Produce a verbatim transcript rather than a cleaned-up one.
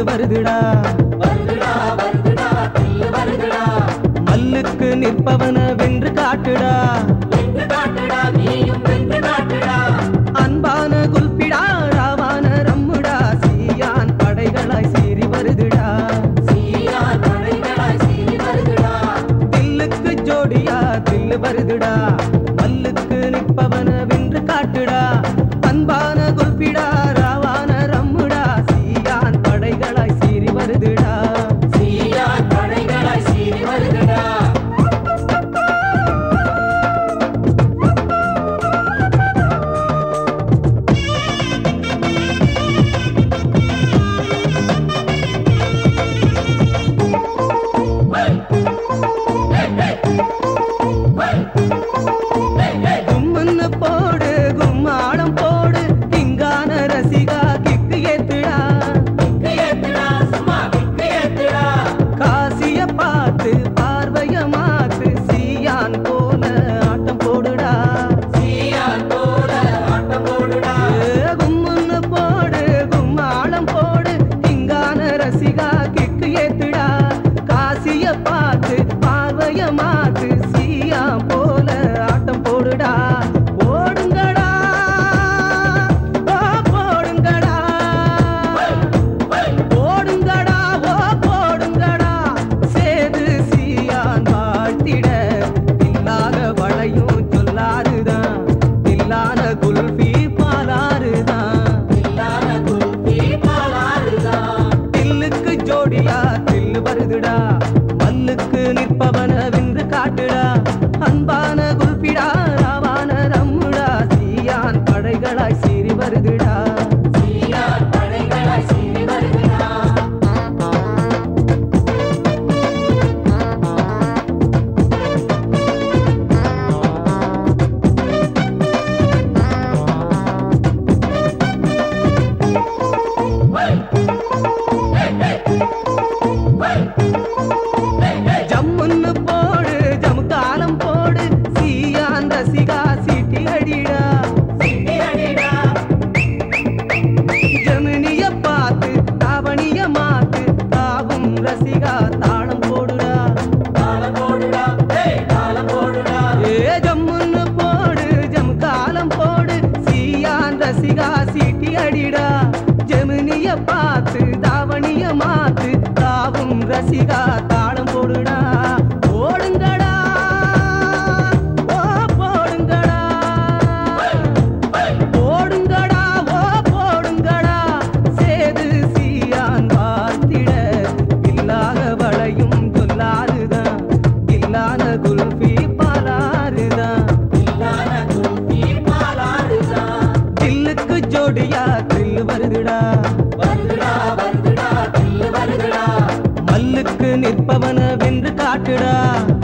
தில்லு வருதுடா வருதுடா வருதுடா தில்லு வருதுடா மல்லுக்கு நிற்பவன வென்று காட்டுடா வென்று காட்டுடா நீயும் வென்று காட்டுடா அன்பான குல்பிடா ராவான ரம்முடா சீயான் படைகளாய் சீறி வருதுடா சீயான் படைகளாய் சீறி வருதுடா தில்லுக்கு ஜோடியா தில்லு வருதுடா மல்லுக்கு நிற்பவன வென்று காட்டுடா அன்பான குல்பிடா ராவான ரம்முடா சீயான் படைகளாய் சீறி வருதுடா சீயான் படைகளாய் சீறி வருதுடா கும்முன்னு போடு கும்மாளம் போடு கிங்கான ரசிகா கிக்கு ஏத்துடா கிக்கு ஏத்துடா சும்மா கிக்கு ஏத்துடா காசிய பார்த்து பார்வைய மாத்து சீயான் போல ஆட்டம் போடுடா சீயான் போல ஆட்டம் போடுடா ஏ, கும்முன்னு போடு கும்மாளம் போடு கிங்கான ரசிகா கிக்கு ஏத்துடா காசிய பார்த்து பார்வைய மாத்து சீயான் போல ஆட்டம் போடுடா போடுங்கடா ஓ போடுங்கடா போடுங்கடா ஓ போடுங்கடா சேது சீயான் வாழ்த்திட தில்லாக வளையும் சொல்லாருதான் தில்லான குல்ஃபி பாலாருதான் இல்லாத குல்பி பாலாருதா தில்லுக்கு ஜோடியா தில்லு வருதுடா மல்லுக்கு நிற்பவன வென்று காட்டுடா அன்பான குல்பிடா ராவான ரம்முடா சீயான் படைகளாய் சீறி வருதுடா சீயான் படைகளாய் சீறி வருதுடா ஜம்முன்னு போடு ஜமுக்காலம் போடு சீயான் ரசிகா சீட்டி அடிடா சிட்டி அடிடா ஜமினிய பார்த்து தாவணிய மாத்து தாவும் ரசிகா தாளம் போடுடா தாளம் போடுடா ஏய் தாளம் போடுடா ஏ ஜம்முன்னு போடு ஜமுக்காலம் போடு சீயான் ரசிகா சீட்டி அடிடா ஜமினிய பார்த்து தாவணிய மாத்து தாவும் ரசிகா தாளம் போடுடா போடுங்கடா ஓ போடுங்கடா போடுங்கடா ஓ போடுங்கடா சேது சீயான் பார்த்திட இல்லாத வளையும் சொல்லாருதான் இல்லாத குல்ஃபி பாலாருதான் இல்லாத குல்பி பாலாருதா தில்லுக்கு ஜோடியா தில்லு வருதுடா வருதுடா வருதுடா தில்லு வருதுடா மல்லுக்கு நிற்பவன வென்று காட்டுடா